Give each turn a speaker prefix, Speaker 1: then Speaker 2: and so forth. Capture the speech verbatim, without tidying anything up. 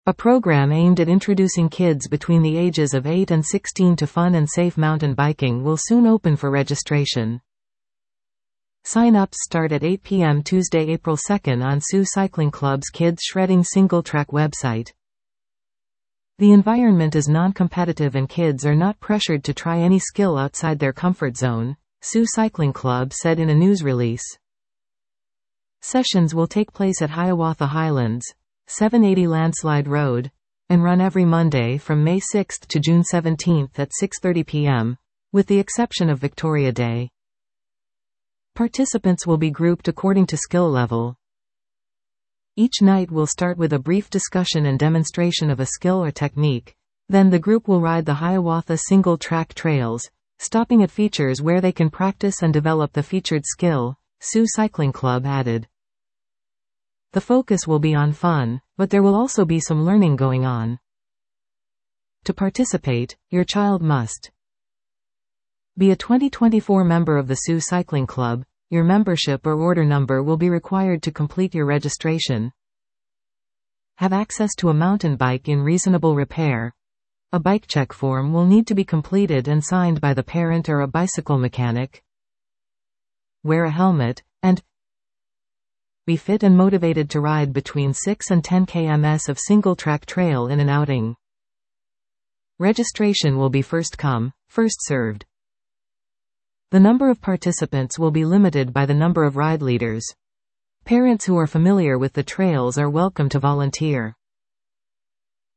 Speaker 1: A program aimed at introducing kids between the ages of eight and sixteen to fun and safe mountain biking will soon open for registration. Sign-ups start at eight p m Tuesday, April second on Sioux Cycling Club's Kids Shredding Single-Track website. The environment is non-competitive and kids are not pressured to try any skill outside their comfort zone, Sioux Cycling Club said in a news release. Sessions will take place at Hiawatha Highlands, seven eighty Landslide Road, and run every Monday from May sixth to June seventeenth at six thirty p m, with the exception of Victoria Day. Participants will be grouped according to skill level. Each night will start with a brief discussion and demonstration of a skill or technique, then the group will ride the Hiawatha single-track trails, stopping at features where they can practice and develop the featured skill, Sioux Cycling Club added. The focus will be on fun, but there will also be some learning going on. To participate, your child must be a twenty twenty-four member of the Sioux Cycling Club. Your membership or order number will be required to complete your registration. Have access to a mountain bike in reasonable repair. A bike check form will need to be completed and signed by the parent or a bicycle mechanic. Wear a helmet, and be fit and motivated to ride between six and ten kilometers of single-track trail in an outing. Registration will be first come, first served. The number of participants will be limited by the number of ride leaders. Parents who are familiar with the trails are welcome to volunteer.